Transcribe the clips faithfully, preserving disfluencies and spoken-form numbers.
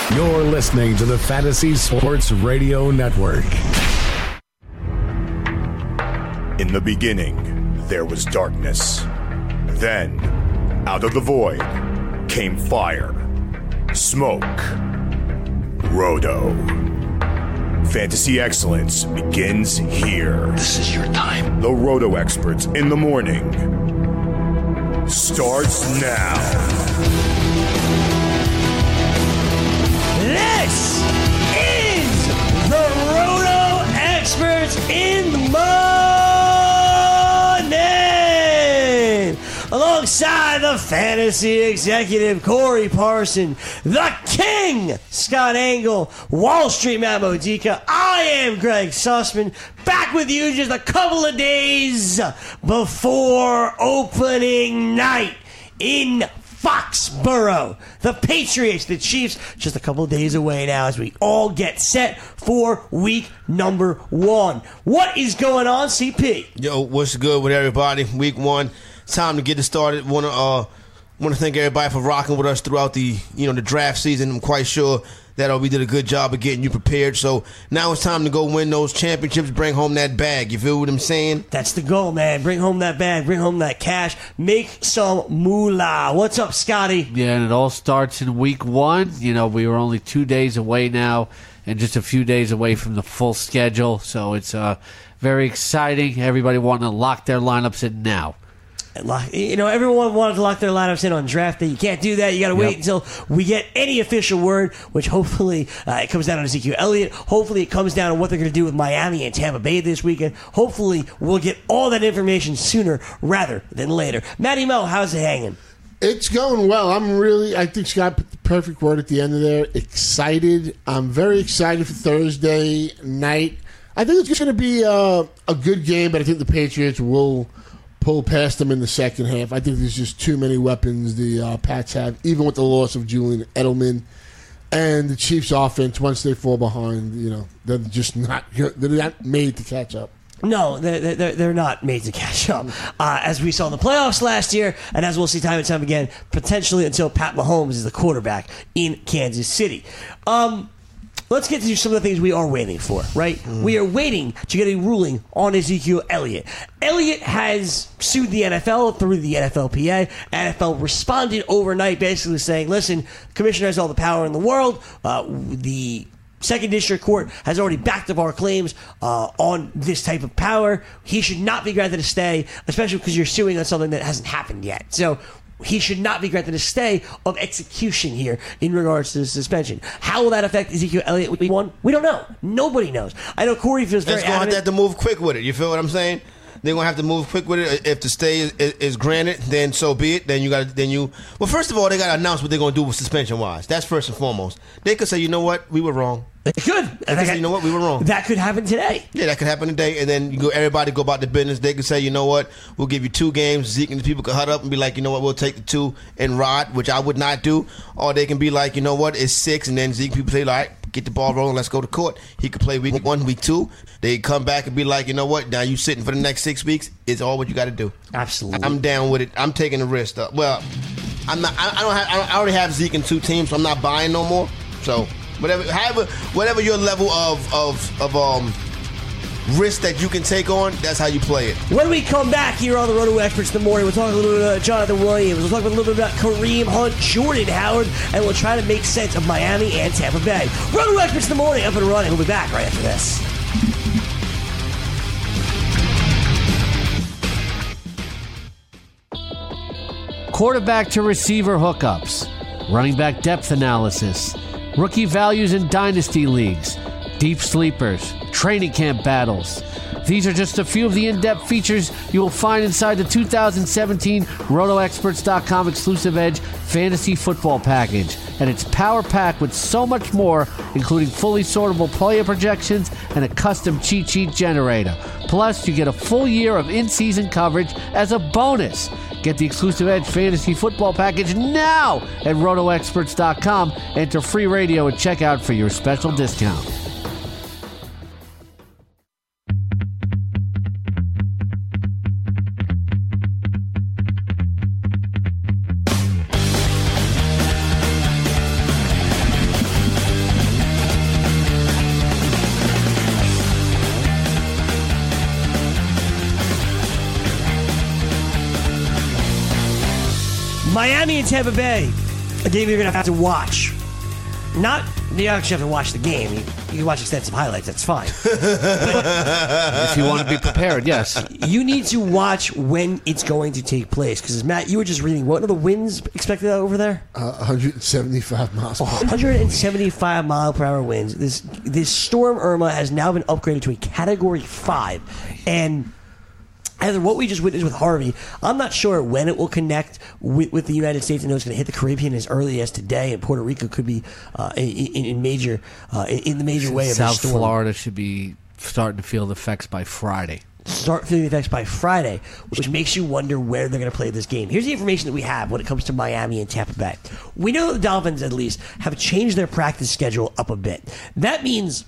You're listening to the Fantasy Sports Radio Network. In the beginning, there was darkness. Then, out of the void, came fire, smoke, Roto. Fantasy excellence begins here. This is your time. The Roto experts in the morning starts now. This is the Roto experts in the morning. Alongside the fantasy executive Corey Parson, the king Scott Engel, Wall Street Matt Modica. I am Greg Sussman, back with you just a couple of days before opening night in Foxborough. The Patriots, the Chiefs, just a couple of days away now as we all get set for week number one. What is going on, C P? Yo, what's good with everybody? Week one. Time to get it started. Want to uh, want to thank everybody for rocking with us throughout the you know the draft season. I'm quite sure that uh, we did a good job of getting you prepared. So now it's time to go win those championships, bring home that bag. You feel what I'm saying? That's the goal, man. Bring home that bag, bring home that cash, make some moolah. What's up, Scotty? Yeah, and it all starts in week one. You know, we were only two days away now and just a few days away from the full schedule. So it's uh, very exciting. Everybody wanting to lock their lineups in now. You know, everyone wanted to lock their lineups in on draft day. You can't do that. You got to wait yep. until we get any official word, which hopefully uh, it comes down on Ezekiel Elliott. Hopefully it comes down on what they're going to do with Miami and Tampa Bay this weekend. Hopefully we'll get all that information sooner rather than later. Matty Mo, how's it hanging? It's going well. I'm really, I think Scott put the perfect word at the end of there. Excited. I'm very excited for Thursday night. I think it's going to be uh, a good game, but I think the Patriots will pull past them in the second half. I think there's just too many weapons the uh, Pats have, even with the loss of Julian Edelman. And the Chiefs' offense, once they fall behind, you know, they're just not they're not made to catch up. No, they're, they're, they're not made to catch up. Uh, as we saw in the playoffs last year, and as we'll see time and time again, potentially until Pat Mahomes is the quarterback in Kansas City. Um... Let's get to some of the things we are waiting for, right? Mm. We are waiting to get a ruling on Ezekiel Elliott. Elliott has sued the N F L through the N F L P A. N F L responded overnight basically saying, listen, the commissioner has all the power in the world. Uh, the Second District Court has already backed up our claims uh, on this type of power. He should not be granted a stay, especially because you're suing on something that hasn't happened yet. So he should not be granted a stay of execution here in regards to the suspension. How will that affect Ezekiel Elliott week one? We don't know. Nobody knows. I know Corey feels very adamant. They're going to have to move quick with it. You feel what I'm saying? They're going to have to move quick with it. If the stay is, is, is granted, then so be it. Then you got then you. Well, first of all, they got to announce what they're going to do with suspension wise. That's first and foremost. They could say, you know what, we were wrong. They could. They could say, you know what, we were wrong. That could happen today. Yeah, that could happen today. And then you go. Everybody go about their business. They could say, you know what, we'll give you two games. Zeke and the people could hut up and be like, you know what, we'll take the two and ride, which I would not do. Or they can be like, you know what, it's six, and then Zeke people say, all right, get the ball rolling, let's go to court. He could play week one, week two. They come back and be like, you know what, now you sitting for the next six weeks. It's all what you got to do. Absolutely. I'm down with it. I'm taking the risk. Uh, well, I'm not. I, I don't have. I, don't, I already have Zeke in two teams, so I'm not buying no more. So whatever, however, whatever your level of of of um risk that you can take on, that's how you play it. When we come back here on the Roto Experts in the morning, we'll talk a little bit about Jonathan Williams. We'll talk a little bit about Kareem Hunt, Jordan Howard, and we'll try to make sense of Miami and Tampa Bay. Roto Experts in the morning, up and running. We'll be back right after this. Quarterback to receiver hookups, running back depth analysis, rookie values in dynasty leagues, deep sleepers, training camp battles. These are just a few of the in-depth features you will find inside the two thousand seventeen Roto Experts dot com Exclusive Edge Fantasy Football Package. And it's power-packed with so much more, including fully sortable player projections and a custom cheat sheet generator. Plus, you get a full year of in-season coverage as a bonus. Get the Exclusive Edge Fantasy Football Package now at Roto Experts dot com. Enter free radio at checkout for your special discount. Miami and Tampa Bay, a game you're going to have to watch. Not, you actually have to watch the game. You, you can watch extensive highlights. That's fine. If you want to be prepared, yes. You need to watch when it's going to take place. Because, Matt, you were just reading, what are the winds expected over there? Uh, one hundred seventy-five miles per hour. one hundred seventy-five mile per hour winds. This this storm Irma has now been upgraded to a Category five. And either what we just witnessed with Harvey, I'm not sure when it will connect with, with the United States. I know it's going to hit the Caribbean as early as today, and Puerto Rico could be uh, in, in major uh, in the major way of South the storm. Florida should be starting to feel the effects by Friday. Start feeling the effects by Friday, which makes you wonder where they're going to play this game. Here's the information that we have when it comes to Miami and Tampa Bay. We know the Dolphins, at least, have changed their practice schedule up a bit. That means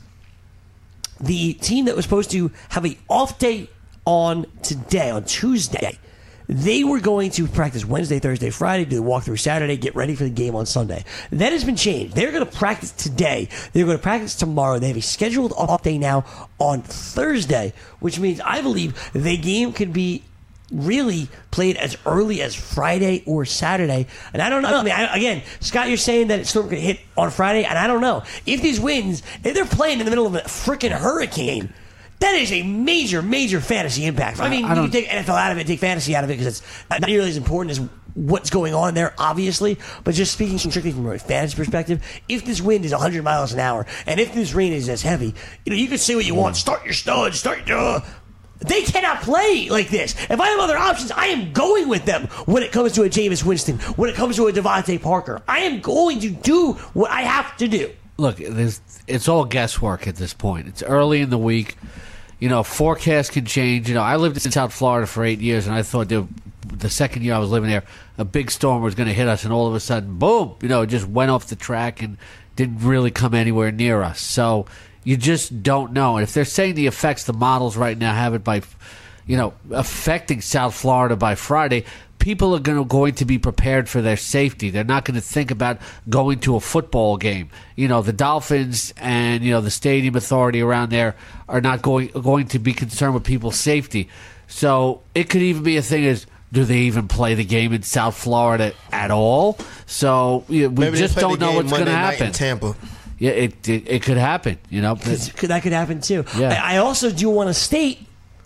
the team that was supposed to have an off day on today, on Tuesday, they were going to practice Wednesday, Thursday, Friday, do the walkthrough Saturday, get ready for the game on Sunday. That has been changed. They're going to practice today. They're going to practice tomorrow. They have a scheduled off day now on Thursday, which means I believe the game could be really played as early as Friday or Saturday. And I don't know. I mean, I, again, Scott, you're saying that it's storm could hit on Friday, and I don't know. If these winds, if they're playing in the middle of a freaking hurricane, that is a major, major fantasy impact. I mean, I you can take N F L out of it, take fantasy out of it, because it's not nearly as important as what's going on there, obviously. But just speaking strictly from a fantasy perspective, if this wind is one hundred miles an hour, and if this rain is as heavy, you know, you can say what you want. Start your studs, start your... Uh, they cannot play like this. If I have other options, I am going with them when it comes to a Jameis Winston, when it comes to a Devontae Parker. I am going to do what I have to do. Look, it's all guesswork at this point. It's early in the week. You know, forecasts can change. You know, I lived in South Florida for eight years, and I thought the, the second year I was living there, a big storm was going to hit us, and all of a sudden, boom, you know, it just went off the track and didn't really come anywhere near us. So you just don't know. And if they're saying the effects, the models right now have it by, you know, affecting South Florida by Friday, people are going to, going to be prepared for their safety. They're not going to think about going to a football game. You know, the Dolphins and, you know, the stadium authority around there are not going going to be concerned with people's safety. So it could even be a thing as, do they even play the game in South Florida at all? So you know, we Maybe just don't know what's going to happen. In Tampa. Yeah, it, it it could happen. You know, that could happen too. Yeah. I also do want to state,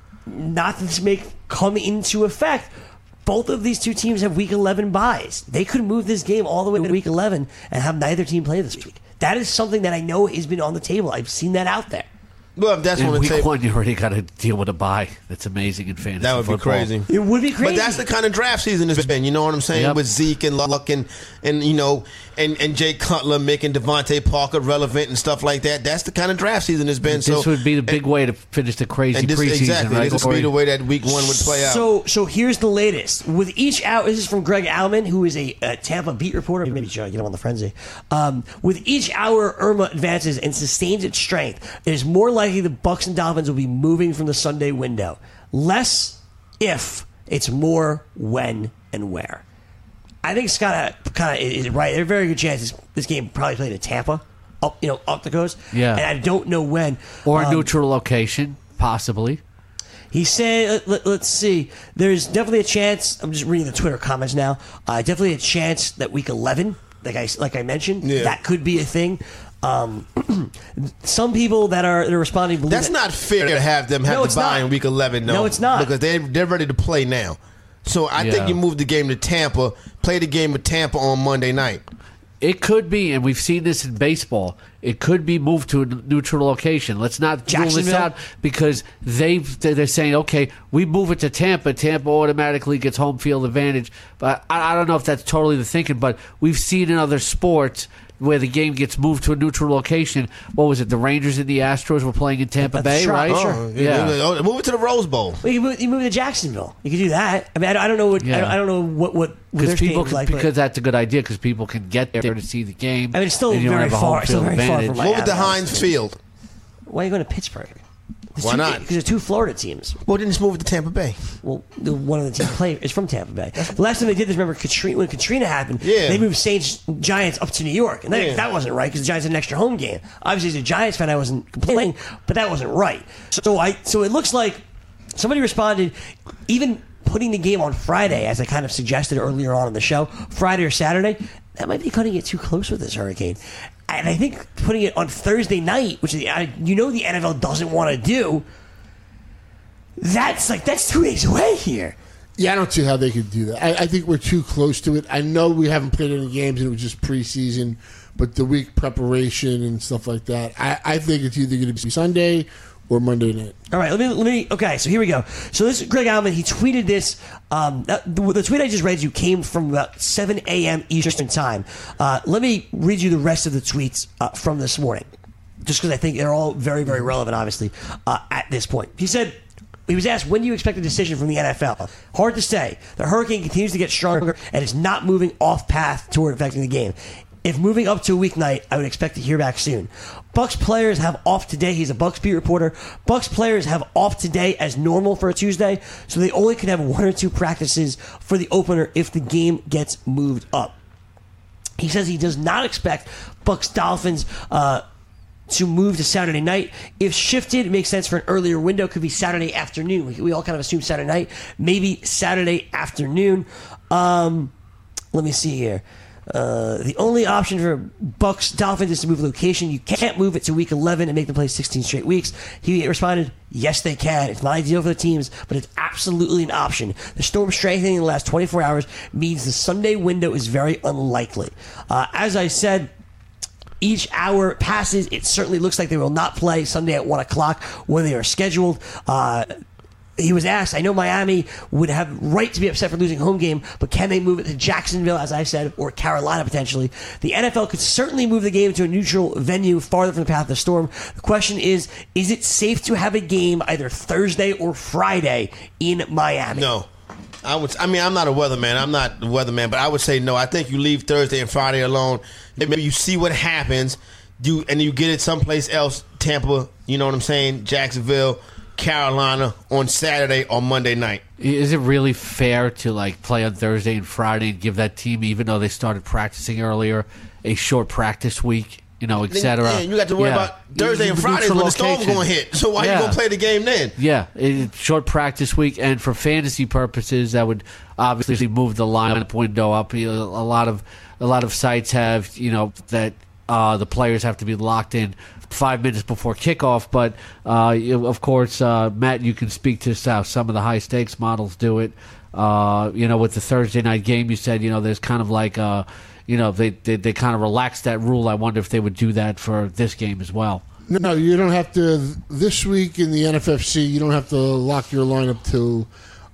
not that this may come into effect, both of these two teams have week eleven buys. They could move this game all the way to week eleven and have neither team play this week. That is something that I know has been on the table. I've seen that out there. Well, if that's in on the week table, one, you already got to deal with a bye. That's amazing in fantasy that would football. be crazy. It would be crazy. But that's the kind of draft season it's been. You know what I'm saying? Yep. With Zeke and Luck and, and you know and, and Jay Cutler making Devontae Parker relevant and stuff like that. That's the kind of draft season it's been. This so would be the big and, way to finish the crazy and this, preseason. exactly. Right? This would be the way that week one would play out. So, so here's the latest. With each hour, this is from Greg Allman, who is a, a Tampa beat reporter. Maybe try to get him on the frenzy. Um, with each hour Irma advances and sustains its strength, it is more likely the Bucs and Dolphins will be moving from the Sunday window. Less if, it's more when and where. I think Scott kind of is right. There's a very good chance this, this game probably played in Tampa, up you know up the coast. Yeah, and I don't know when. Or a um, neutral location, possibly. He said, let, let's see, there's definitely a chance, I'm just reading the Twitter comments now, uh, definitely a chance that week eleven, like I, like I mentioned, yeah. that could be a thing. Um, some people that are, that are responding believe that's that, not fair to have them have No, to it's buy not. in week eleven. No, No, it's not. because they they're ready to play now. So I Yeah. think you move the game to Tampa, play the game with Tampa on Monday night. It could be, and we've seen this in baseball, it could be moved to a neutral location. Let's not rule this Jacksonville? out because they've, they're saying, okay, we move it to Tampa. Tampa automatically gets home field advantage. But I, I don't know if that's totally the thinking, but we've seen in other sports where the game gets moved to a neutral location. What was it? The Rangers and the Astros were playing in Tampa That's Bay, right. right? Sure. Oh, Yeah. oh, move it to the Rose Bowl. Well, you move, you move to Jacksonville. You could do that. I mean, I, don't- I don't know what Yeah. I, don't, I don't know what what what their Because people, stadium's can, like, but- because that's a good idea. Because people can get there to see the game. I mean, it's still and you don't very have a home far- still field very far advantage. from Move it to Miami. Heinz Field. Why are you going to Pittsburgh? There's Why two, not? Because there's two Florida teams. Well, then just move it to Tampa Bay. Well, the, one of the teams play is from Tampa Bay. The last time they did this, remember Katrina, when Katrina happened, Yeah. they moved Saints Giants up to New York, and that, Yeah. that wasn't right because the Giants had an extra home game. Obviously, as a Giants fan, I wasn't complaining, but that wasn't right. So I, so it looks like somebody responded, even putting the game on Friday, as I kind of suggested earlier on in the show, Friday or Saturday, that might be cutting it too close with this hurricane. And I think putting it on Thursday night, which is, you know the N F L doesn't want to do, that's like that's two days away here. Yeah, I don't see how they could do that. I, I think we're too close to it. I know we haven't played any games and it was just preseason, but the week preparation and stuff like that, I, I think it's either going to be Sunday or Monday night. All right, let me let me. Okay, so here we go. So this is Greg Alman. He tweeted this. Um, the, the tweet I just read you came from about seven a.m. Eastern time. Uh, let me read you the rest of the tweets uh, from this morning, just because I think they're all very, very relevant, obviously, uh, at this point. He said, he was asked, when do you expect a decision from the N F L? Hard to say. The hurricane continues to get stronger and is not moving off path toward affecting the game. If moving up to a weeknight, I would expect to hear back soon. Bucks players have off today. He's a Bucks beat reporter. Bucks players have off today as normal for a Tuesday, so they only could have one or two practices for the opener if the game gets moved up. He says he does not expect Bucks Dolphins uh, to move to Saturday night. If shifted, it makes sense for an earlier window. Could be Saturday afternoon. We, we all kind of assume Saturday night. Maybe Saturday afternoon. Um, let me see here. Uh, the only option for Bucks Dolphins is to move location. You can't move it to week eleven and make them play sixteen straight weeks. He responded, yes, they can. It's not ideal for the teams, but it's absolutely an option. The storm strengthening in the last twenty-four hours means the Sunday window is very unlikely. Uh, as I said, each hour passes. It certainly looks like they will not play Sunday at one o'clock when they are scheduled. Uh, He was asked, I know Miami would have right to be upset for losing home game, but can they move it to Jacksonville, as I said, or Carolina potentially? The N F L could certainly move the game to a neutral venue farther from the path of the storm. The question is, is it safe to have a game either Thursday or Friday in Miami? No. I would. I mean, I'm not a weatherman. I'm not a weatherman, but I would say no. I think you leave Thursday and Friday alone. Maybe you see what happens, you and you get it someplace else, Tampa, you know what I'm saying, Jacksonville, Carolina on Saturday or Monday night. Is it really fair to like play on Thursday and Friday and give that team, even though they started practicing earlier, a short practice week, you know, et cetera? Yeah, you got to worry yeah. about Thursday and Friday when the storm's going to hit. So why yeah. you going to play the game then? Yeah, it, short practice week, and for fantasy purposes, that would obviously move the lineup window up. You know, a lot of a lot of sites have, you know, that uh, the players have to be locked in five minutes before kickoff, but uh, you, of course, uh, Matt, you can speak to how some of the high stakes models do it. Uh, you know, with the Thursday night game, you said, you know, there's kind of like, uh, you know, they, they they kind of relaxed that rule. I wonder if they would do that for this game as well. No, you don't have to. This week in the N F F C, you don't have to lock your lineup till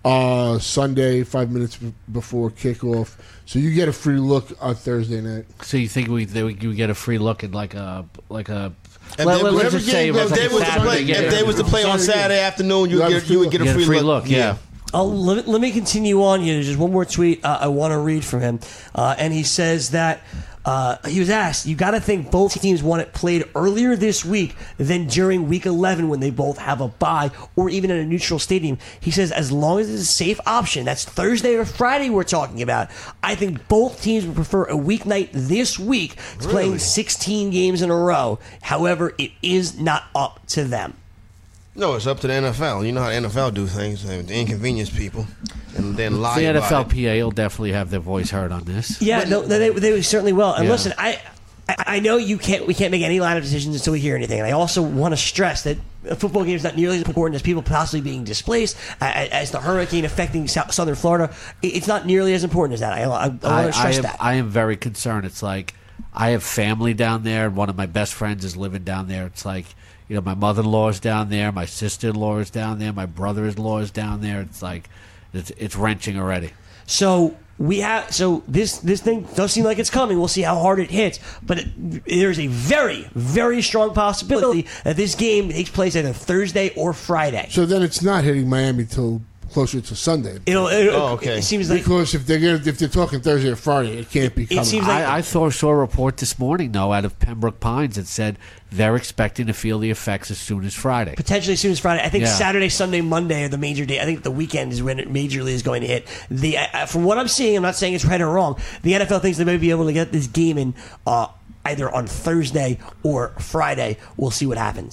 uh, Sunday, five minutes b- before kickoff. So you get a free look on Thursday night. So you think we they would you get a free look at like a like a If let, they, let's just say it was if like they a was to Saturday play, game. if they was to play on Saturday afternoon, you You would have get a you would get a Get free, a free look. look, yeah. I'll, let, me, let me continue on here. There's just one more tweet uh, I want to read from him. Uh, and he says that uh, he was asked, you got to think both teams want it played earlier this week than during week eleven when they both have a bye or even in a neutral stadium. He says, as long as it's a safe option, that's Thursday or Friday we're talking about, I think both teams would prefer a weeknight this week to playing sixteen games in a row. However, it is not up to them. No, it's up to the N F L. You know how the N F L do things. They inconvenience people and then lie The about N F L it. P A will definitely have their voice heard on this. Yeah, no, they, they certainly will. And Yeah. listen, I, I I know you can't. We can't make any lineup decisions until we hear anything. And I also want to stress that a football game is not nearly as important as people possibly being displaced, as, as the hurricane affecting South, southern Florida. It's not nearly as important as that. I, I, I want I, to stress I am, that. I am very concerned. It's like I have family down there, and one of my best friends is living down there. It's like, you know, my mother-in-law is down there, my sister-in-law is down there, my brother-in-law is down there. It's like it's it's wrenching already. So we have. So this this thing does seem like it's coming. We'll see how hard it hits. But it, there's a very very strong possibility that this game takes place either Thursday or Friday. So then it's not hitting Miami till closer to Sunday. It'll. it'll Oh, okay. It seems like. Because if they're gonna, if they're talking Thursday or Friday, it can't be coming. seems like- I, I saw, saw a report this morning, though, out of Pembroke Pines that said they're expecting to feel the effects as soon as Friday. Potentially as soon as Friday. I think Yeah. Saturday, Sunday, Monday are the major day. I think the weekend is when it majorly is going to hit. The uh, from what I'm seeing, I'm not saying it's right or wrong. The N F L thinks they may be able to get this game in uh, either on Thursday or Friday. We'll see what happens.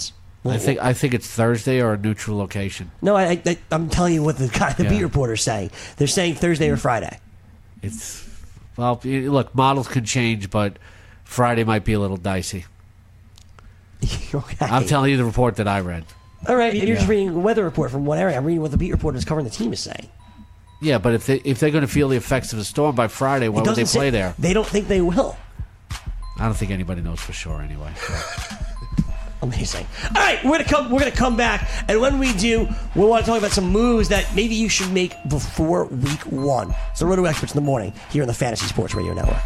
I think I think it's Thursday or a neutral location. No, I, I, I'm telling you what the guy, the Yeah. beat reporter's saying. They're saying Thursday or Friday. It's well, y- look, models can change, but Friday might be a little dicey. Okay. I'm telling you the report that I read. All right, you're just Yeah. reading a weather report from one area. I'm reading what the beat reporter is covering the team is saying. Yeah, but if they if they're going to feel the effects of a storm by Friday, why It would they doesn't play say- there? They don't think they will. I don't think anybody knows for sure anyway. So. Amazing. All right, we're gonna come. We're gonna come back, and when we do, we want to talk about some moves that maybe you should make before week one. So, Roto Experts in the morning here on the Fantasy Sports Radio Network.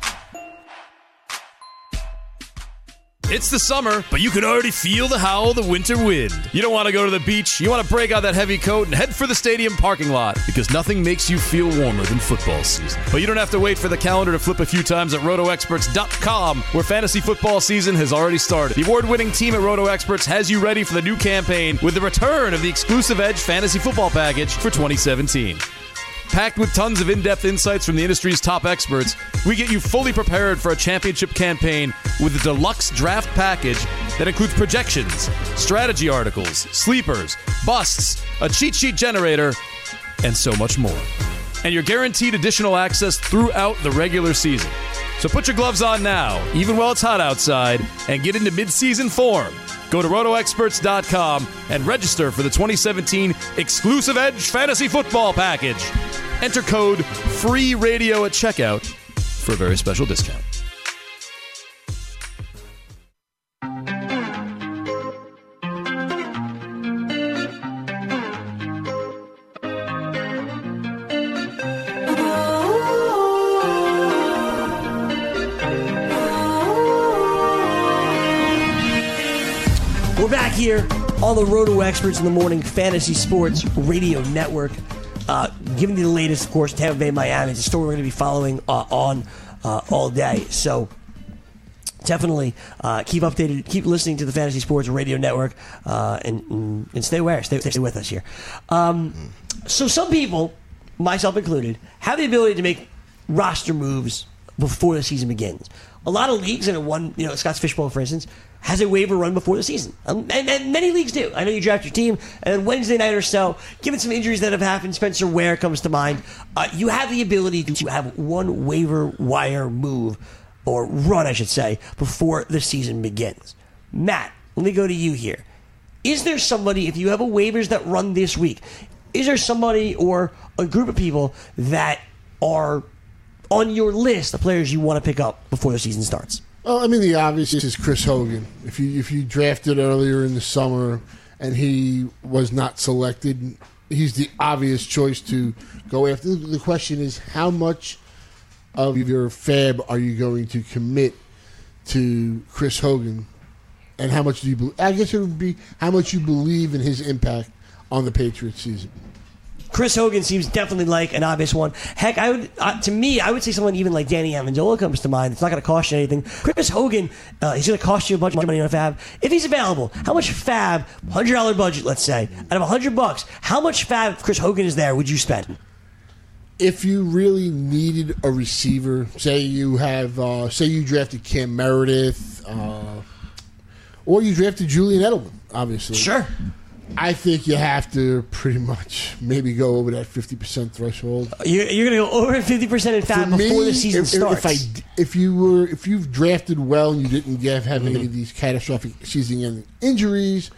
It's the summer, but you can already feel the howl of the winter wind. You don't want to go to the beach. You want to break out that heavy coat and head for the stadium parking lot because nothing makes you feel warmer than football season. But you don't have to wait for the calendar to flip a few times at roto experts dot com, where fantasy football season has already started. The award-winning team at Roto Experts has you ready for the new campaign with the return of the exclusive Edge Fantasy Football Package for twenty seventeen. Packed with tons of in-depth insights from the industry's top experts, we get you fully prepared for a championship campaign with a deluxe draft package that includes projections, strategy articles, sleepers, busts, a cheat sheet generator, and so much more. And you're guaranteed additional access throughout the regular season. So put your gloves on now, even while it's hot outside, and get into mid-season form. Go to roto experts dot com and register for the twenty seventeen exclusive Edge Fantasy Football Package. Enter code FREERADIO at checkout for a very special discount. We're back here on the Roto Experts in the Morning Fantasy Sports Radio Network. Uh, giving you the latest, of course, Tampa Bay, Miami. It's a story we're going to be following uh, on uh, all day. So definitely uh, keep updated, keep listening to the Fantasy Sports Radio Network, uh, and, and stay aware, stay, stay with us here. Um, so some people, myself included, have the ability to make roster moves before the season begins. A lot of leagues, and one, you know, Scott's Fishbowl, for instance, has a waiver run before the season. Um, and, and many leagues do. I know you draft your team, and then Wednesday night or so, given some injuries that have happened, Spencer Ware comes to mind, uh, you have the ability to have one waiver wire move, or run, I should say, before the season begins. Matt, let me go to you here. Is there somebody, if you have a waivers that run this week, is there somebody or a group of people that are on your list of players you want to pick up before the season starts? Well, I mean, the obvious is Chris Hogan. If you if you drafted earlier in the summer and he was not selected, he's the obvious choice to go after. The question is, how much of your fab are you going to commit to Chris Hogan, and how much do you? Be- I guess it would be how much you believe in his impact on the Patriots season. Chris Hogan seems definitely like an obvious one. Heck, I would uh, to me, I would say someone even like Danny Amendola comes to mind. It's not going to cost you anything. Chris Hogan, uh, he's going to cost you a bunch of money on a fab if he's available. How much fab? Hundred dollar budget, let's say, out of a hundred bucks. How much fab? If Chris Hogan is there, would you spend? If you really needed a receiver, say you have, uh, say you drafted Cam Meredith, uh, or you drafted Julian Edelman, obviously. Sure. I think you have to pretty much maybe go over that fifty percent threshold. You're, you're going to go over fifty percent in fab For before me, the season if, starts. If, I, if you were, if you've drafted well and you didn't get, have any of these catastrophic season-ending injuries,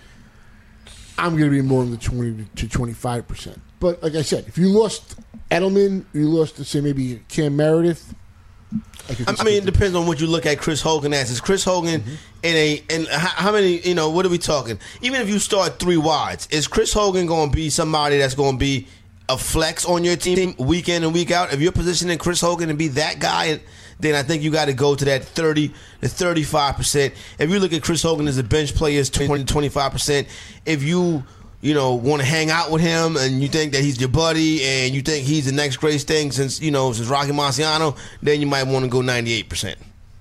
I'm going to be more in the twenty to twenty-five percent. But like I said, if you lost Edelman, you lost, let's say, maybe Cam Meredith. I, could I mean, it depends on what you look at Chris Hogan as. Is Chris Hogan mm-hmm. in a and how, how many? You know, what are we talking? Even if you start three wides, is Chris Hogan going to be somebody that's going to be a flex on your team week in and week out? If you're positioning Chris Hogan to be that guy, then I think you got to go to that thirty to thirty-five percent. If you look at Chris Hogan as a bench player, it's twenty to twenty-five percent. If you you know, want to hang out with him and you think that he's your buddy and you think he's the next greatest thing since, you know, since Rocky Marciano, then you might want to go ninety-eight percent.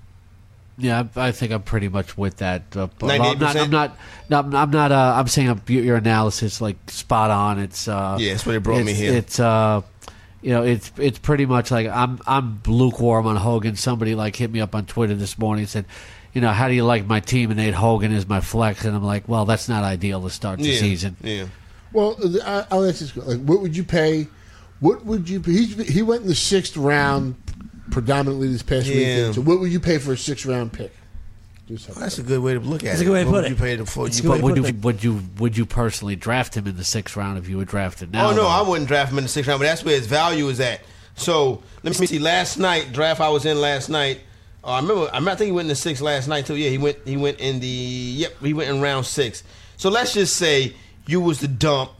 Yeah, I I think I'm pretty much with that. Uh, but ninety-eight I'm not. I'm not. No, I'm I'm not. Uh, I'm saying your analysis like spot on. It's. Uh, yeah, that's what it brought it's, me here. It's. Uh, you know, it's it's pretty much like I'm I'm lukewarm on Hogan. Somebody like hit me up on Twitter this morning and said, you know, how do you like my team? And Nate Hogan is my flex, and I'm like, well, that's not ideal to start the yeah, season. Yeah. Well, I- I'll ask this: like, what would you pay? What would you? He he went in the sixth round, predominantly this past Yeah. weekend. So, what would you pay for a six round pick? Just Well, that's a good way to look at That's it. a good way to What put would it. you pay before It's you a good put? way Would to you, would you would you personally draft him in the sixth round if you would draft him now? Oh no, though? I wouldn't draft him in the sixth round, but that's where his value is at. So let me see. Last night, draft I was in last night. Uh, I remember. I, remember, I think he went in the sixth last night too. Yeah, he went. He went in the. Yep, he went in round six. So let's just say you was to dump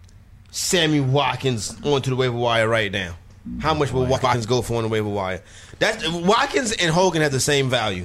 Sammy Watkins onto the waiver wire right now. How much will Watkins go for on the waiver wire? That's Watkins and Hogan have the same value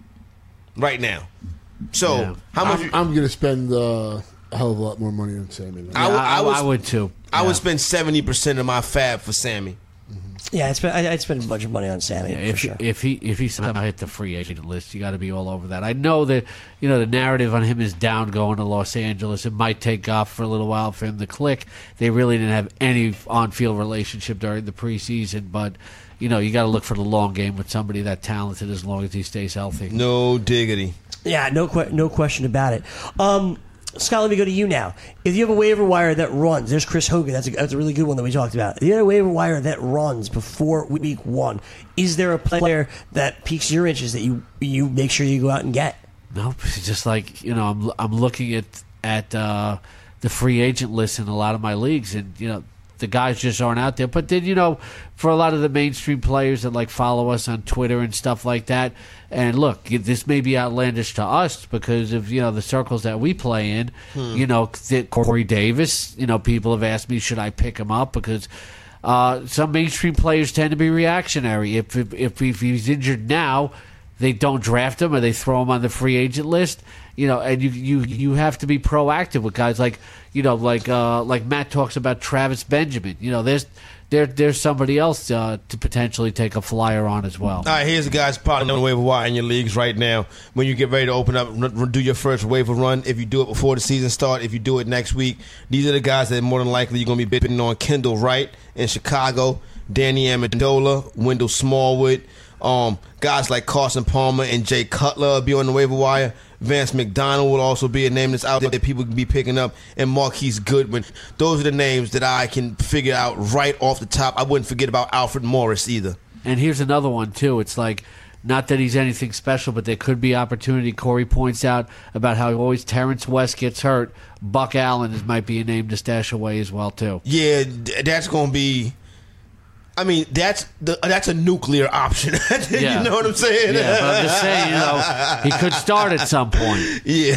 right now. So Yeah. how much? I'm, I'm going to spend uh, a hell of a lot more money on Sammy. Now. I, Yeah, would- I, I was- I would too. I Yeah. would spend seventy percent of my fab for Sammy. Yeah, I'd spend, I'd spend a bunch of money on Sammy, Yeah, for if sure. if he if he somehow hit the free agent list, you got to be all over that. I know that you know the narrative on him is down going to Los Angeles. It might take off for a little while for him to click. They really didn't have any on-field relationship during the preseason, but you know you got to look for the long game with somebody that talented as long as he stays healthy. No diggity. Yeah, no que- no question about it. Um, Scott, let me go to you now. If you have a waiver wire that runs, there's Chris Hogan. That's a, that's a really good one that we talked about. If you have a waiver wire that runs before week one, is there a player that piques your interest that you you make sure you go out and get? Nope. It's just like you know, I'm I'm looking at at uh, the free agent list in a lot of my leagues, and you know, the guys just aren't out there. But then you know, for a lot of the mainstream players that like follow us on Twitter and stuff like that, and look, this may be outlandish to us because of you know the circles that we play in. You know, that Corey Davis. You know, people have asked me, should I pick him up because. Uh, some mainstream players tend to be reactionary. If, if if if he's injured now, they don't draft him or they throw him on the free agent list. You know, and you you, you have to be proactive with guys like you know like uh, like Matt talks about Travis Benjamin. You know, there's there there's somebody else uh, to potentially take a flyer on as well. All right, here's the guys probably on the waiver wire in your leagues right now. When you get ready to open up, run, do your first waiver run. If you do it before the season start, if you do it next week, these are the guys that more than likely you're going to be bidding on. Kendall Wright in Chicago, Danny Amendola, Wendell Smallwood, um, guys like Carson Palmer and Jay Cutler will be on the waiver wire. Vance McDonald will also be a name that's out there that people can be picking up, and Marquise Goodwin. Those are the names that I can figure out right off the top. I wouldn't forget about Alfred Morris either. And here's another one too. It's like not that he's anything special, but there could be opportunity. Corey points out about how always Terrence West gets hurt. Buck Allen is, might be a name to stash away as well too. Yeah, that's going to be. I mean, that's the that's a nuclear option. Yeah. You know what I'm saying? Yeah, but I'm just saying, you know, he could start at some point. Yeah,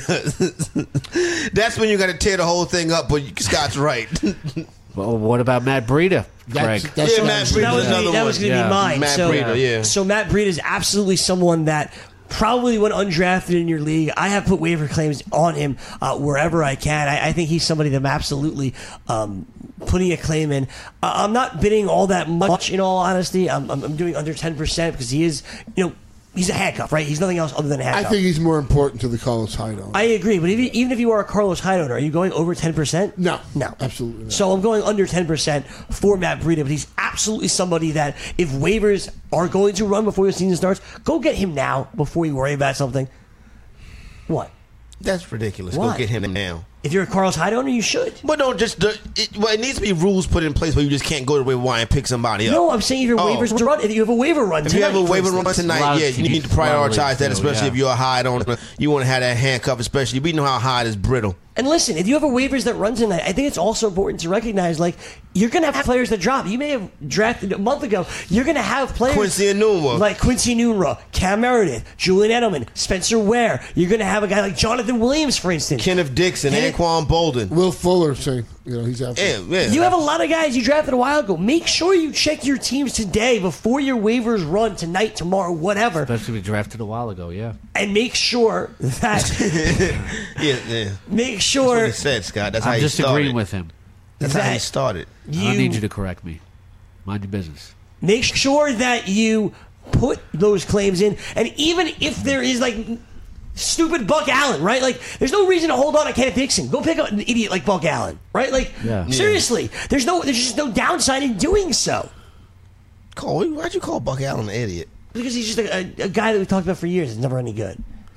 that's when you got to tear the whole thing up. But Scott's right. Well, what about Matt Breida, That's- Greg? that's Yeah, what Matt I was- Breida. That was another gonna, that one. was going to Yeah. be mine. Matt so, Breida, yeah. so Matt Breida is absolutely someone that probably went undrafted in your league. I have put waiver claims on him uh, wherever I can. I, I think he's somebody that I'm absolutely um, putting a claim in. Uh, I'm not bidding all that much, in all honesty. I'm, I'm, I'm doing under ten percent because he is, you know, he's a handcuff, right? He's nothing else other than a I handcuff. think he's more important to the Carlos Hyde owner. I agree, but if you, even if you are a Carlos Hyde owner, are you going over ten percent? No. No. Absolutely not. So I'm going under ten percent for Matt Breida, but he's absolutely somebody that if waivers are going to run before the season starts, go get him now before you worry about something. What? That's ridiculous. Why? Go get him now. If you're a Carlos Hyde owner, you should. But don't just. The, it, well, it needs to be rules put in place where you just can't go to the waiver wire and pick somebody up. No, I'm saying if your Oh. waivers run, if you have a waiver run If tonight, you have a for waiver run instance. A lot tonight, of yeah, you teams- need to a lot of prioritize leagues that, do, especially yeah. if you're a Hyde owner. You want to have that handcuff, especially. We know how Hyde is brittle. And listen, if you have a waivers that run tonight, I think it's also important to recognize, like, you're going to have players that drop. You may have drafted a month ago. You're going to have players Quincy Enunwa. like Quincy Enunwa, Cam Meredith, Julian Edelman, Spencer Ware. You're going to have a guy like Jonathan Williams, for instance. Kenneth Dixon, Kenneth- Anquan Bolden. Will Fuller saying, you know, he's out. Yeah, yeah. You have a lot of guys you drafted a while ago. Make sure you check your teams today before your waivers run tonight, tomorrow, whatever, Especially we drafted a while ago, yeah. and make sure that yeah, yeah. make That's sure what he said, Scott. That's how I'm he disagreeing started. with him. That's how he that started. I don't need you to correct me. Mind your business. make sure that you put those claims in, and even if there is like stupid Buck Allen, right? Like, there's no reason to hold on to Kenneth Dixon. Go pick up an idiot like Buck Allen, right? Like, Yeah. seriously, there's no, there's just no downside in doing so. Cole, why'd you call Buck Allen an idiot? Because he's just a, a, a guy that we've talked about for years. Is never any good.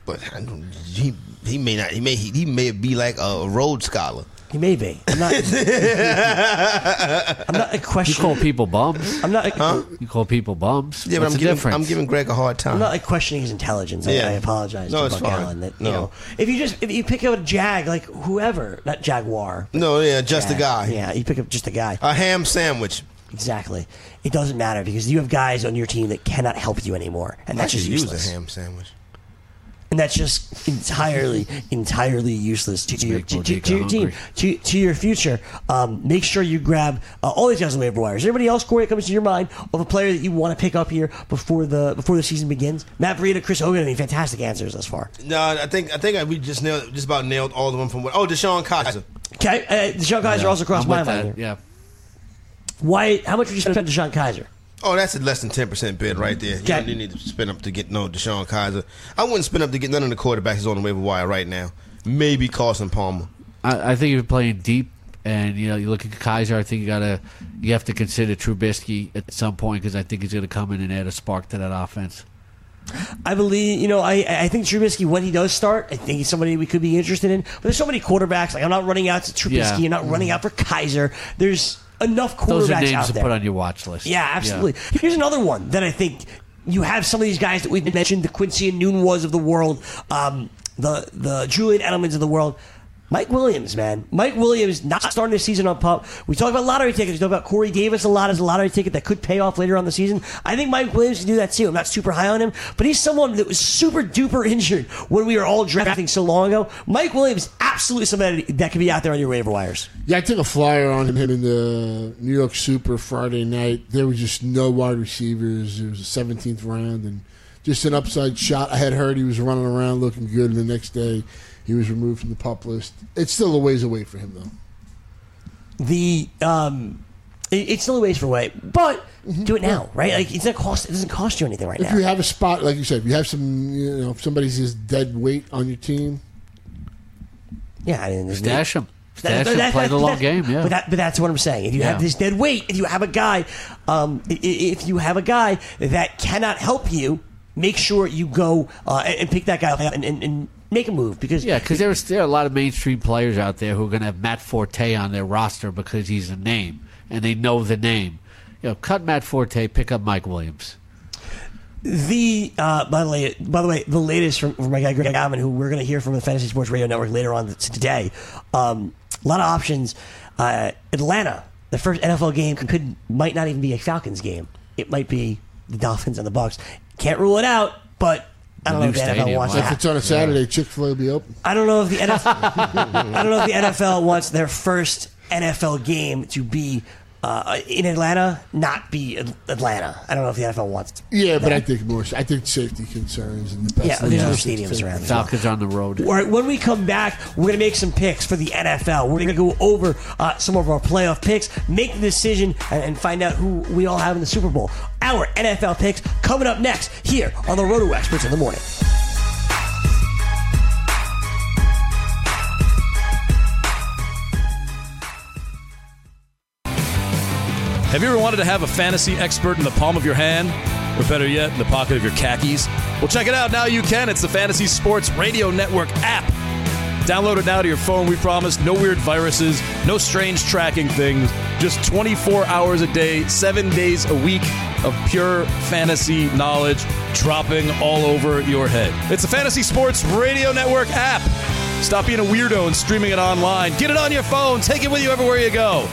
but I don't, he he may not. He may he, he may be like a Rhodes Scholar. He may be. I'm not. I'm not a question. You call people bums. I'm not. Huh? You call people bums. Yeah, but What's I'm the giving difference? I'm giving Greg a hard time. I'm not like questioning his intelligence. I, Yeah. I apologize No, to it's Buck fine. Allen. That, you No. know, if you just if you pick up a Jag, like whoever, not Jaguar. no, yeah, just Jag, a guy. Yeah, you pick up just a guy. A ham sandwich. Exactly. It doesn't matter because you have guys on your team that cannot help you anymore, and that's I just could use useless. a ham sandwich. And that's just entirely, entirely useless to, to your, make to, to, Bodega to your team, hungry. to, to your future. Um, make sure you grab uh, all these guys on the waiver wire. Is there anybody else, Corey, that comes to your mind of a player that you want to pick up here before the before the season begins? Matt Breida, Chris Hogan, I mean, fantastic answers thus far. No, I think I think we just nailed just about nailed all of them from what. Oh, Deshaun Kaiser. Okay, uh, Deshaun Kaiser Yeah, also crossed I'm my with mind that, here. Yeah. Why? How much would you spend on Deshaun Kaiser? Oh, that's a less than ten percent bid right there. You Okay. don't need to spend up to get no Deshaun Kaiser. I wouldn't spend up to get none of the quarterbacks on the waiver wire right now. Maybe Carson Palmer. I, I think if you're playing deep, and you know you look at Kaiser, I think you gotta you have to consider Trubisky at some point because I think he's going to come in and add a spark to that offense. I believe, you know, I I think Trubisky, when he does start, I think he's somebody we could be interested in. But there's so many quarterbacks. Like, I'm not running out to Trubisky. Yeah. I'm not running out for Kaiser. There's enough quarterbacks Those are names out to there. put on your watch list. Yeah, absolutely. Here's another one that I think you have some of these guys that we've mentioned, the Quincy Enunwas of the world, um, the the Julian Edelmans of the world. Mike Williams, man. Mike Williams not starting the season on pump. We talk about lottery tickets. We talk about Corey Davis a lot as a lottery ticket that could pay off later on the season. I think Mike Williams can do that too. I'm not super high on him, but he's someone that was super duper injured when we were all drafting so long ago. Mike Williams, absolutely somebody that could be out there on your waiver wires. Yeah, I took a flyer on him in the New York Super Friday night. There was just no wide receivers. It was the seventeenth round, and just an upside shot. I had heard he was running around looking good, and the next day he was removed from the pup list. It's still a ways away for him, though. The um, it, it's still a ways for away, but do it now, right? Like it's not cost. It doesn't cost you anything right If now. you have a spot, like you said, if you have some, you know, if somebody's just dead weight on your team, Yeah, I mean, there's Stash him. That- Stash him. that- Play that- the long that- game. Yeah. But, that, but that's what I'm saying. If you have Yeah. this dead weight, if you have a guy, um, i- i- if you have a guy that cannot help you, make sure you go uh, and, and pick that guy up and, and, and make a move because Yeah, because there's there are a lot of mainstream players out there who are going to have Matt Forte on their roster because he's a name and they know the name. You know, cut Matt Forte, pick up Mike Williams. the uh, by the way, by the way, the latest from, from my guy Greg Alvin, who we're going to hear from the Fantasy Sports Radio Network later on t- today. Um, a lot of options. Uh, Atlanta, the first N F L game could might not even be a Falcons game. It might be the Dolphins and the Bucks. Can't rule it out, but I don't The know if new the N F L stadium, wants wow. to. if it's on a Saturday, Chick-fil-A will be open. I don't know if the N F L. I don't know if the N F L wants their first N F L game to be uh, in Atlanta, not be Atlanta. I don't know if the N F L wants. Yeah, but that. I think more. I think safety concerns and the best. Yeah, there's other logistics stadiums take around place. as well. Falcons on the road. All right, when we come back, we're going to make some picks for the N F L. We're going to go over uh, some of our playoff picks, make the decision, and, and find out who we all have in the Super Bowl. Our N F L picks coming up next here on the Roto Experts in the Morning. Have you ever wanted to have a fantasy expert in the palm of your hand? Or better yet, in the pocket of your khakis? Well, check it out. Now you can. It's the Fantasy Sports Radio Network app. Download it now to your phone, we promise. No weird viruses, no strange tracking things. Just twenty-four hours a day, seven days a week of pure fantasy knowledge dropping all over your head. It's the Fantasy Sports Radio Network app. Stop being a weirdo and streaming it online. Get it on your phone. Take it with you everywhere you go.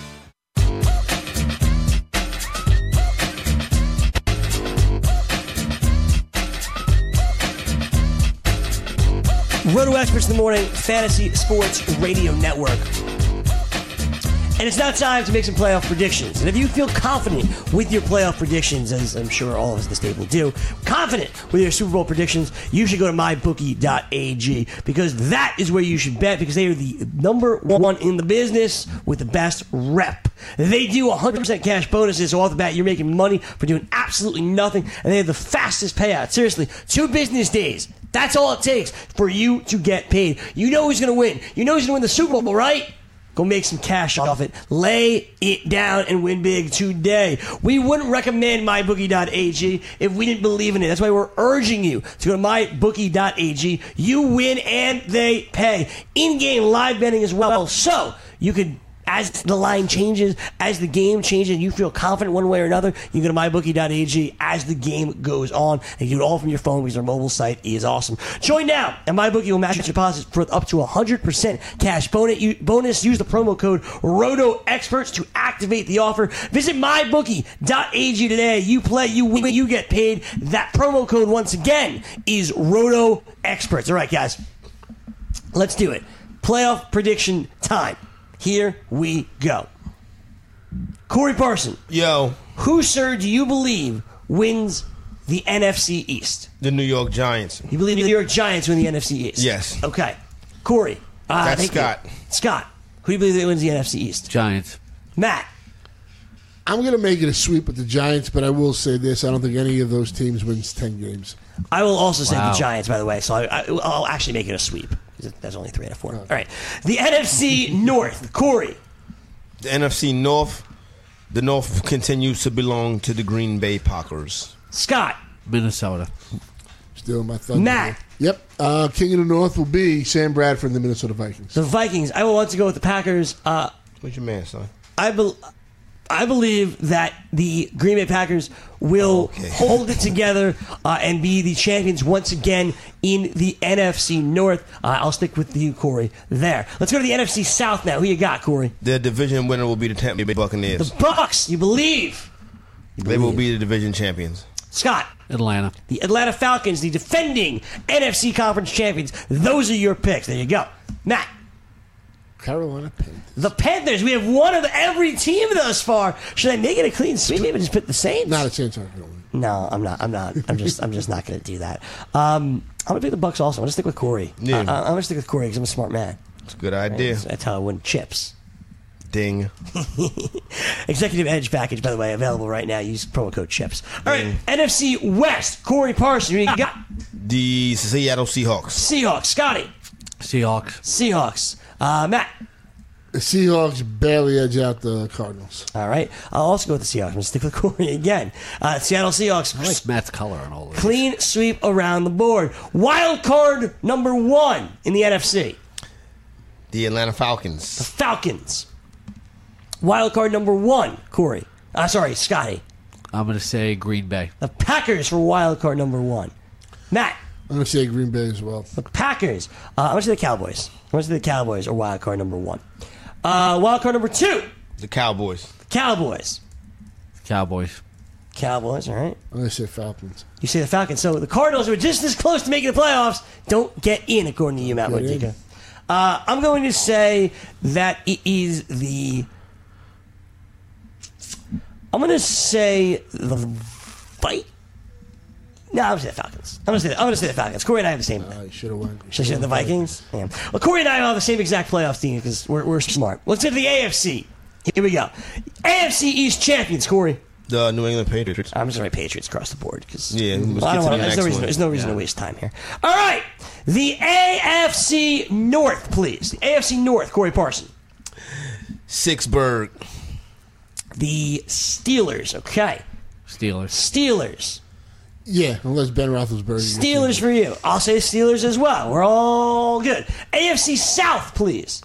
Roto Experts in the Morning, Fantasy Sports Radio Network. And it's now time to make some playoff predictions. And if you feel confident with your playoff predictions, as I'm sure all of us at the stable do, confident with your Super Bowl predictions, you should go to my bookie dot a g because that is where you should bet because they are the number one in the business with the best rep. They do one hundred percent cash bonuses, so off the bat, you're making money for doing absolutely nothing, and they have the fastest payout. Seriously, two business days. That's all it takes for you to get paid. You know who's going to win. You know who's going to win the Super Bowl, right? Go make some cash off it. Lay it down and win big today. We wouldn't recommend my bookie dot a g if we didn't believe in it. That's why we're urging you to go to my bookie dot a g. You win and they pay. In-game live betting as well. So you could, as the line changes, as the game changes, you feel confident one way or another, you go to my bookie dot a g as the game goes on, and you do it all from your phone because our mobile site is awesome. Join now, and MyBookie will match your deposits for up to one hundred percent cash bonus. Use the promo code RotoExperts to activate the offer. Visit my bookie dot a g today. You play, you win, you get paid. That promo code, once again, is RotoExperts. All right, guys, let's do it. Playoff prediction time. Here we go. Corey Parson. Yo. Who, sir, do you believe wins the N F C East? The New York Giants. You believe the New York Giants win the N F C East? Yes. Okay. Corey. Uh, That's thank Scott. You. Scott. Who do you believe that wins the N F C East? Giants. Matt. I'm going to make it a sweep with the Giants, but I will say this. I don't think any of those teams wins ten games. I will also say Wow. the Giants, by the way, so I, I, I'll actually make it a sweep. That's only three out of four. All right. The N F C North. Corey. The N F C North. The North continues to belong to the Green Bay Packers. Scott. Minnesota. Still my thunder. Matt. Yep. Uh, King of the North will be Sam Bradford and the Minnesota Vikings. The Vikings. I will want to go with the Packers. Uh, What's your man, son? I believe. I believe that the Green Bay Packers will Okay. hold it together uh, and be the champions once again in the N F C North. Uh, I'll stick with you, Corey, there. Let's go to the N F C South now. Who you got, Corey? The division winner will be the Tampa Bay Buccaneers. The Bucks. You believe. You They will believe. be the division champions. Scott. Atlanta. The Atlanta Falcons, the defending N F C Conference champions. Those are your picks. There you go. Matt. Carolina Panthers. The Panthers. We have one of every team thus far. Should I make it a clean sweep? Maybe just put the Saints. Not a chance I'm going to win. No, I'm not. I'm not. I'm just. I'm just not going to do that. Um, I'm going to pick the Bucks. Also, I'm going to stick with Corey. Yeah. Uh, I'm going to stick with Corey because I'm a smart man. It's a good idea. That's, that's how I win chips. Ding. Executive Edge package, by the way, available right now. Use promo code chips. All right, N F C West. Corey Parson. You got The Seattle Seahawks. Seahawks. Scotty. Seahawks. Seahawks. Uh, Matt. The Seahawks barely edge out the Cardinals. All right. I'll also go with the Seahawks. I'm going to stick with Corey again. Uh, Seattle Seahawks. I like Matt's color on all of this. Clean sweep around the board. Wild card number one in the N F C. The Atlanta The Falcons. Falcons. Wild card number one, Corey. Uh, sorry, Scotty. I'm going to say Green Bay. The Packers for wild card number one. Matt. I'm going to say Green Bay as well. The Packers. Uh, I'm going to say the Cowboys. I'm going to say the Cowboys are wild card number one. Uh, wild card number two. The Cowboys. Cowboys. Cowboys. Cowboys, all right. I'm going to say Falcons. You say the Falcons. So the Cardinals were just as close to making the playoffs. Don't get in, according to you, Matt Get in. Wardika. Uh, I'm going to say that it is the... I'm going to say the fight. No, I'm going to say the Falcons. I'm going to say the, I'm going to say the Falcons. Corey and I have the same. Uh, you should have won. Should I say the Vikings? Yeah. Well, Corey and I have the same exact playoff team because we're, we're smart. Let's get to the A F C. Here we go. A F C East champions, Corey. The New England Patriots. I'm just going to write Patriots across the board because Yeah, let's I get don't to wanna, the there's, next no reason, one. there's no reason Yeah. to waste time here. All right. The A F C North, please. The A F C North, Corey Parson. Sixburg. The Steelers, okay. Steelers. Steelers. Yeah, unless Ben Roethlisberger. gets Steelers injured. for you. I'll say Steelers as well. We're all good. A F C South, please.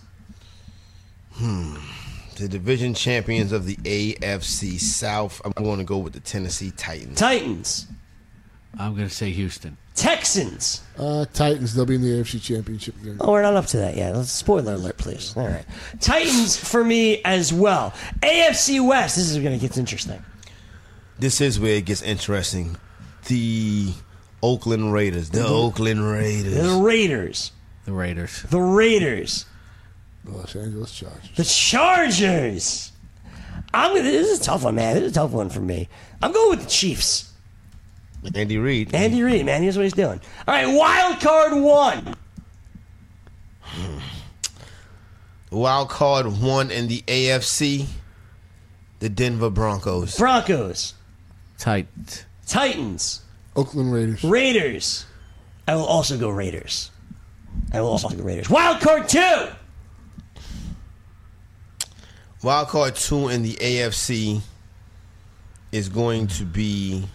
The division champions of the A F C South. I'm going to go with the Tennessee Titans. Titans. I'm going to say Houston. Texans. Uh, Titans, they'll be in the A F C Championship game. Oh, we're not up to that yet. Let's spoiler alert, please. All right. Titans for me as well. A F C West. This is going to get interesting. This is where it gets interesting. The Oakland Raiders. The Oakland The Raiders. Raiders. The Raiders. The Raiders. The Los Angeles Chargers. The Chargers. I'm gonna, this is a tough one, man. This is a tough one for me. I'm going with the Chiefs. Andy Reid. Andy Reid, man. Here's what he's doing. All right, wild card one. Wild card one in the A F C. The Denver Broncos. Broncos. Titans. Titans. Oakland Raiders. Raiders. I will also go Raiders. I will also go Raiders. Wild card two. Wild card two in the A F C is going to be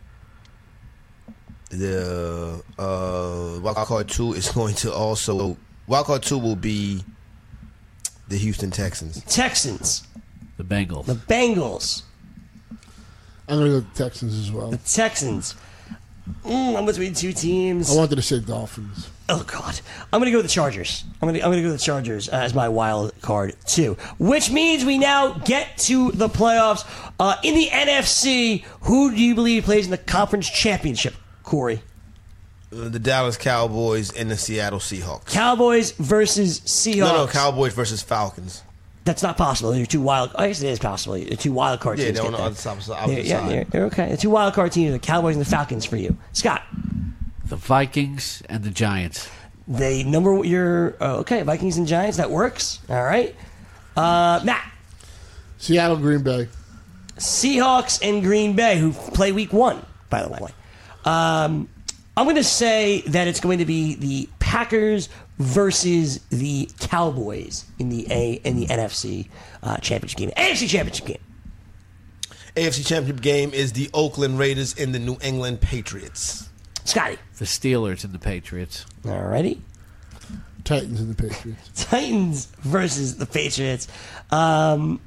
the uh, wild card two is going to also wild card two will be the Houston Texans. Texans. The Bengals. The Bengals. I'm going to go with the Texans as well. The Texans. Mm, I'm between two teams. I wanted to say Dolphins. Oh God, I'm gonna go with the Chargers. I'm gonna I'm gonna go with the Chargers uh, as my wild card too. Which means we now get to the playoffs uh, in the N F C. Who do you believe plays in the conference championship, Corey? Uh, the Dallas Cowboys and the Seattle Seahawks. Cowboys versus Seahawks. No, no, Cowboys versus Falcons. That's not possible. They're two wild. I guess it is possible. The two wild card Yeah, teams. they're on get the there. other side. So Yeah, opposite yeah, side. they're, they're okay. The two wild card teams are the Cowboys and the Falcons for you, Scott. The Vikings and the Giants. They number your uh, okay Vikings and Giants. That works. All right, uh, Matt. Seattle, Green Bay. Seahawks and Green Bay, who play Week One, by the way. Um, I'm going to say that it's going to be the Packers versus the Cowboys in the A in the N F C uh, championship game, A F C championship game. A F C Championship game is the Oakland Raiders and the New England Patriots. Scotty. The Steelers and the Patriots. Alrighty. Titans and the Patriots. Titans versus the Patriots. Um,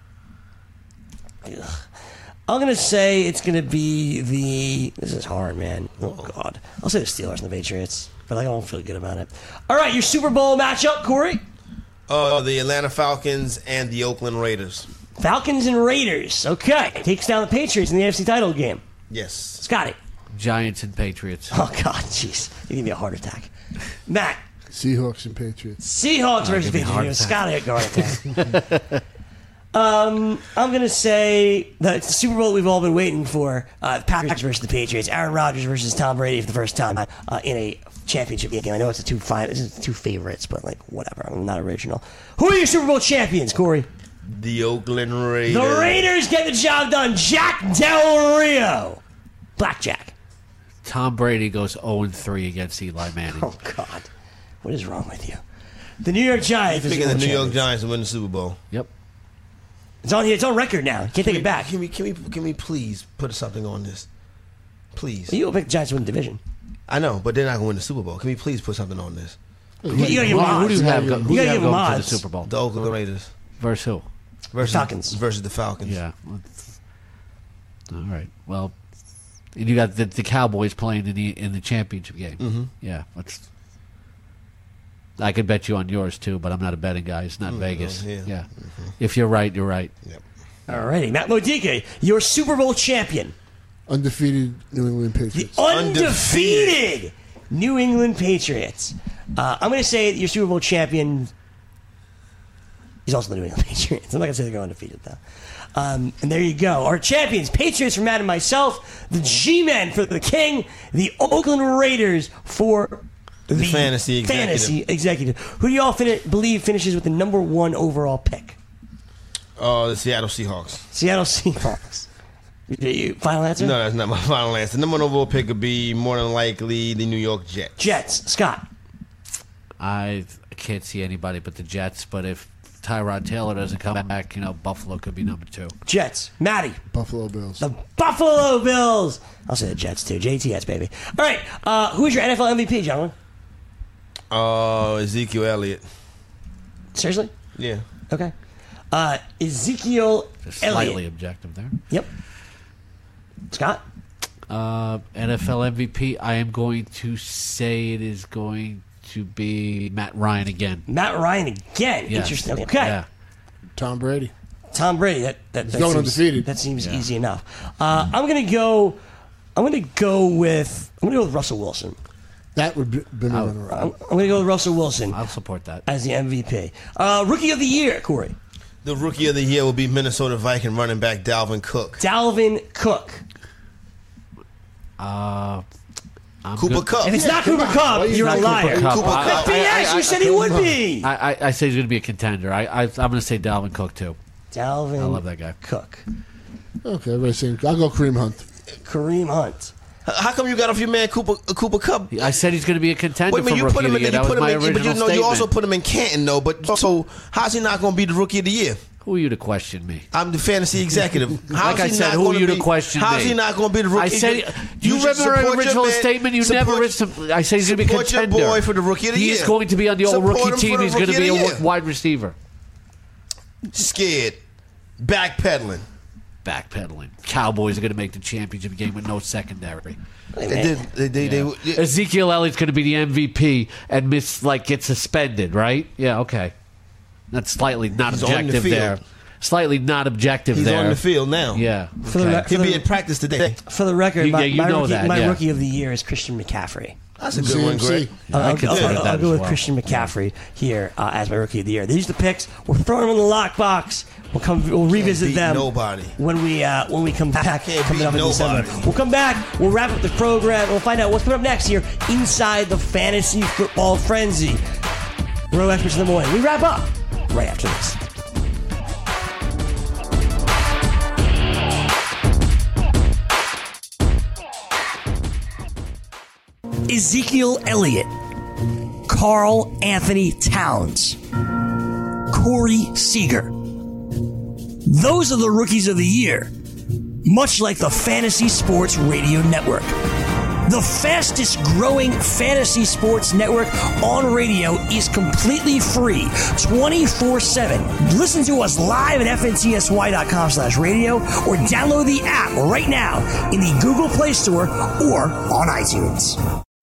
ugh. I'm going to say it's going to be the... This is hard, man. Oh, God. I'll say the Steelers and the Patriots, but I don't feel good about it. All right, your Super Bowl matchup, Corey? Uh, the Atlanta Falcons and the Oakland Raiders. Falcons and Raiders. Okay. Takes down the Patriots in the A F C title game. Yes. Scotty. Giants and Patriots. Oh, God, jeez. You give me a heart attack. Matt. Seahawks and Patriots. Seahawks versus give me a heart Patriots. attack. Scotty, a heart attack. um, I'm going to say that it's the Super Bowl we've all been waiting for. Uh, the Packers versus the Patriots. Aaron Rodgers versus Tom Brady for the first time uh, in a championship game. I know it's the two fi- it's the two favorites, but like whatever. I'm not original. Who are your Super Bowl champions, Corey? The Oakland Raiders. The Raiders get the job done. Jack Del Rio. Blackjack. Tom Brady goes oh and three against Eli Manning. Oh, God. What is wrong with you? The New York Giants. Picking the New York champions. Giants to win the Super Bowl. Yep. It's on here. It's on record now. You can't take it back. Can we, can we, can we please put something on this? Please. You will pick the Giants to win the division. I know, but they're not going to win the Super Bowl. Can we please put something on this? You gotta give Who, them who do you odds. have, go, who You do you gotta have give them going for the odds. Super Bowl? The Oakland Raiders Versus who? versus Falcons. versus the Falcons. Yeah. All right. Well, and you got the, the Cowboys playing in the in the championship game. Mm-hmm. Yeah. Let's. I could bet you on yours too, but I'm not a betting guy. It's not Vegas. yeah. Yeah. If you're right, you're right. Yep. Alrighty. Matt Modica, your Super Bowl champion. Undefeated New England The Patriots. undefeated New England Patriots. Uh, I'm going to say that your Super Bowl champion is also the New England Patriots. I'm not going to say they're going undefeated, though. Um, and there you go. Our champions, Patriots for Matt and myself, the G-Men for the King, the Oakland Raiders for the, The fantasy executive. fantasy executive. Who do you all fin- believe finishes with the number one overall pick? Uh, the Seattle Seahawks. Seattle Seahawks. You- you- Final answer? No, that's not my final answer. The number one overall pick would be more than likely the New York Jets. Jets. Scott. I can't see anybody but the Jets. But if Tyrod Taylor doesn't come back, you know, Buffalo could be number two. Jets. Maddie. Buffalo Bills. The Buffalo Bills. I'll say the Jets too. J T S, baby. All right. Uh, who is your N F L M V P, gentlemen? Uh, Ezekiel Elliott. Seriously? Yeah. Okay. Uh, Ezekiel Just slightly Elliott. objective there. Yep. Scott? Uh, N F L M V P, I am going to say it is going to be Matt Ryan again. Matt Ryan again. Yes. Interesting. Okay. Yeah. Tom Brady. Tom Brady. That that, that going seems, undefeated. That seems Yeah. easy enough. Uh, I'm gonna go. I'm gonna go with. I'm gonna go with Russell Wilson. That would be been a runner I'm, I'm gonna go with Russell Wilson I'll support that. as the M V P. Uh, Rookie of the Year, Corey. The rookie of the year will be Minnesota Viking running back Dalvin Cook. Dalvin Cook. Uh, I'm Cooper good. Kupp. If it's not come Cooper on. Kupp, Why is you're not a Cooper liar. Kupp? Cooper I- Kupp. B S, you said he would be. I, I, I say he's going to be a contender. I, I, I'm going to say Dalvin Cook, too. Dalvin I love that guy. Cook. Okay, everybody's saying I'll go Kareem Hunt. Kareem Hunt. How come you got off your man Cooper uh, Cooper Kupp? I said he's going to be a contender Wait a minute, for you Rookie put of him the in. Year. You That was put him my in, but original you know statement. you also put him in Canton though. But so how's he not going to be the rookie of the year? Who are you to question me? I'm the fantasy executive. How's Like I he said, not who are gonna you to be- question How's me? he not going to be the rookie? I said, you, You should remember support an your original man. statement? You Support- never. Ris- I say he's going to be a support your contender. boy for the rookie of the He's year. going to be on the all Support him rookie for team. the He's going to rookie be of a the w- year. wide receiver. Scared, backpedaling. Backpedaling. Cowboys are going to make the championship game with no secondary. They did. They, they, Yeah. they, Ezekiel Elliott's going to be the M V P and miss like get suspended, right? Yeah, okay. That's slightly not He's on the objective field. there. Slightly not objective He's there. on the field now. Yeah. For the okay. rec- He'll For be the- in practice today. For the record, You- my, yeah, you my, know rookie, that, my yeah. rookie of the year is Christian McCaffrey. That's a good one, Greg. Yeah, I I'll, I'll, considered I'll, that I'll as go with well. Christian McCaffrey here uh, as my rookie of the year. These are the picks. We're throwing them in the lockbox. We'll come. We'll revisit beat them. nobody. when we uh, when we come back. Can't coming beat up in December. nobody. We'll come back. We'll wrap up the program. We'll find out what's coming up next here inside the Fantasy Football Frenzy. Row Experts in the morning. We wrap up right after this. Ezekiel Elliott, Carl Anthony Towns, Corey Seager. Those are the rookies of the year, much like the Fantasy Sports Radio Network. The fastest growing fantasy sports network on radio is completely free, twenty-four seven. Listen to us live at F N T S Y dot com slash radio or download the app right now in the Google Play Store or on iTunes.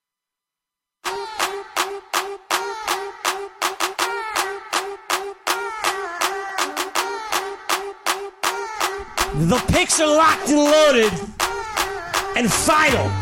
The picks are locked and loaded and final.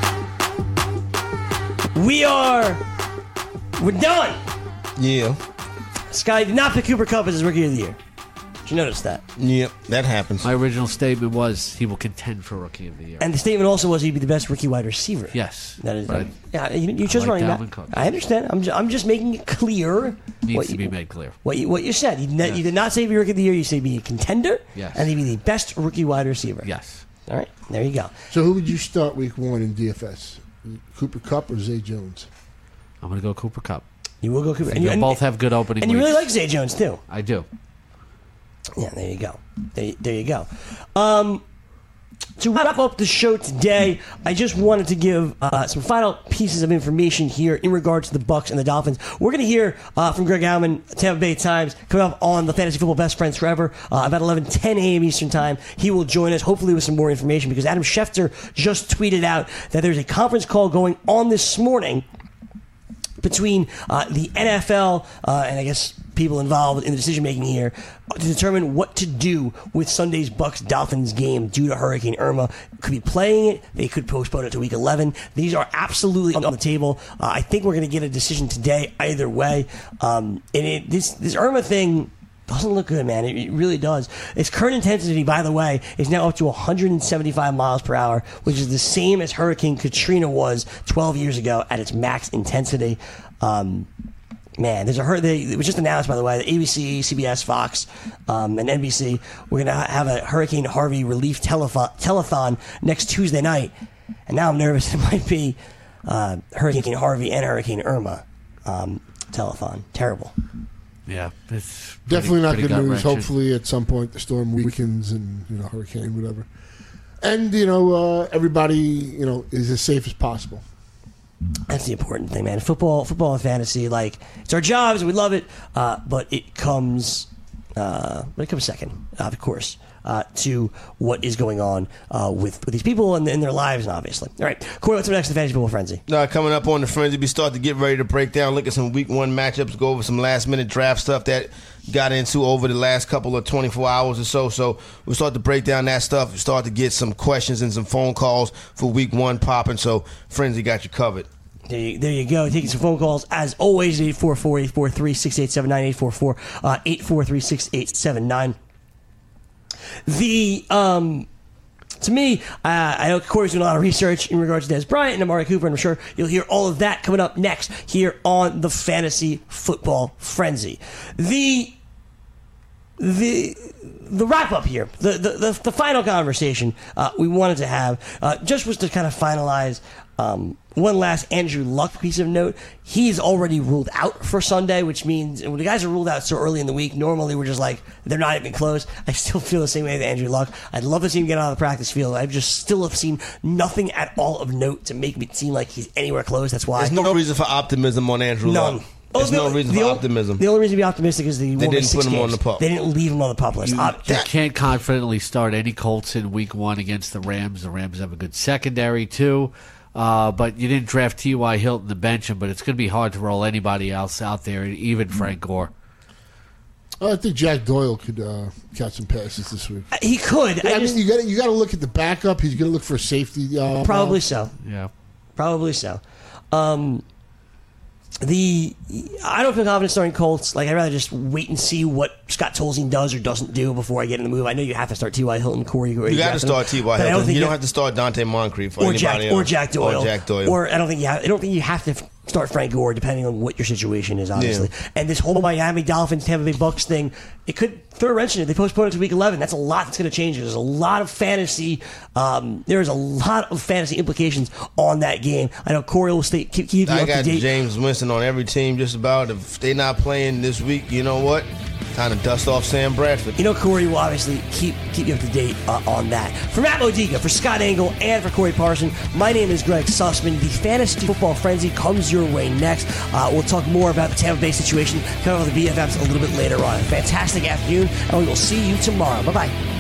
We are, we're done. Yeah. Sky did not pick Cooper Kupp as his rookie of the year. Did you notice that? Yep. That happens. My original statement was he will contend for rookie of the year. And the statement also was he'd be the best rookie wide receiver. yes. That is, right. yeah. You, you chose I like running Dalvin back. Cook. I understand. I'm just, I'm just making it clear. Needs what to you, be made clear. What you, what you said. You, ne- Yes. you did not say be rookie of the year. You say be a contender. Yes. And he'd be the best rookie wide receiver. Yes. All right. There you go. So who would you start week one in D F S? Cooper Kupp or Zay Jones? I'm going to go Cooper Kupp. You will go Cooper. They'll you, both have good opening And you really weeks. like Zay Jones too. I do. Yeah, there you go. There, there you go. Um, to wrap up the show today, I just wanted to give uh, some final pieces of information here in regards to the Bucks and the Dolphins. We're going to hear uh, from Greg Alman, Tampa Bay Times, coming up on the Fantasy Football Best Friends Forever uh, about eleven ten a.m. Eastern Time. He will join us, hopefully with some more information, because Adam Schefter just tweeted out that there's a conference call going on this morning between uh, the N F L uh, and I guess people involved in the decision making here to determine what to do with Sunday's Bucks Dolphins game due to Hurricane Irma. Could be playing it. They could postpone it to week eleven. These are absolutely on the table. Uh, I think we're going to get a decision today either way. Um, and it, this this Irma thing doesn't look good, man. It, it really does. Its current intensity, by the way, is now up to one hundred seventy-five miles per hour, which is the same as Hurricane Katrina was twelve years ago at its max intensity. Um, man, there's a hur- they, it was just announced, by the way, that A B C, C B S, Fox, um, and N B C, we're going to have a Hurricane Harvey relief telethon, telethon next Tuesday night. And now I'm nervous it might be uh, Hurricane Harvey and Hurricane Irma um, telethon. Terrible. Yeah. It's pretty- Definitely not pretty good news. gut-wrenching. Hopefully, at some point, the storm weakens and you know hurricane, whatever, and you know uh, everybody you know is as safe as possible. That's the important thing, man. Football, football and fantasy, like it's our jobs. We love it, uh, but it comes, uh, but it comes second, uh, of course, uh, to what is going on uh, with with these people and in their lives, obviously. All right, Corey, what's up next in Fantasy Football Frenzy? Uh, coming up on the Frenzy, we start to get ready to break down, look at some week one matchups, go over some last minute draft stuff that got into over the last couple of twenty-four hours or so. So we'll start to break down that stuff. We start to get some questions and some phone calls for week one popping. So Frenzy got you covered. There you, there you go. Taking some phone calls as always. eight four four, eight four three, six eight seven nine, eight four four, eight four three, six eight seven nine. The um. To me, uh, I know Corey's doing a lot of research in regards to Dez Bryant and Amari Cooper, and I'm sure you'll hear all of that coming up next here on the Fantasy Football Frenzy. The the the wrap up here, the the, the, the final conversation uh, we wanted to have, uh, just was to kind of finalize um, one last Andrew Luck piece of note. He's already ruled out for Sunday, which means when the guys are ruled out so early in the week, normally we're just like, they're not even close. I still feel the same way with Andrew Luck. I'd love to see him get on the practice field. I just still have seen nothing at all of note to make me seem like he's anywhere close. That's why There's no reason for optimism on Andrew None. Luck. There's Oh, the- no reason the for o- optimism. The only reason to be optimistic is they, They won didn't six put him on games. the pup. They didn't leave him on the pup list. You, Uh, you that- can't confidently start any Colts in week one against the Rams. The Rams have a good secondary, too. Uh, but you didn't draft T Y. Hilton to bench him, but it's going to be hard to roll anybody else out there, even Frank Gore. I think Jack Doyle could uh, catch some passes this week. he could. I, I just, mean, you got you got to look at the backup. He's going to look for a safety. Uh, probably uh, so. Yeah. Probably so. Um, the I don't feel confident starting Colts. Like I'd rather just wait and see what Scott Tolzien does or doesn't do before I get in the move. I know you have to start T Y. Hilton, Corey. You got to start T Y. But I Hilton. think You don't you- have to start Dante Moncrief for or anybody Jack else. or Jack Doyle Or Jack Doyle. Or I don't think you have. I don't think you have to f- start Frank Gore, depending on what your situation is, obviously. Yeah. And this whole Miami Dolphins Tampa Bay Bucks thing, it could throw a wrench in it. They postponed it to week eleven. That's a lot that's going to change. There's a lot of fantasy. Um, there's a lot of fantasy implications on that game. I know Corey will stay keep, keep you I up to got date. James Winston on every team just about. If they're not playing this week, you know what? Time to dust off Sam Bradford. You know, Corey will obviously keep keep you up to date uh, on that. For Matt Modica, for Scott Engel, and for Corey Parson, my name is Greg Sussman. The Fantasy Football Frenzy comes your way next. Uh, we'll talk more about the Tampa Bay situation, coming on the B F Fs a little bit later on. Fantastic afternoon, and we will see you tomorrow. Bye-bye.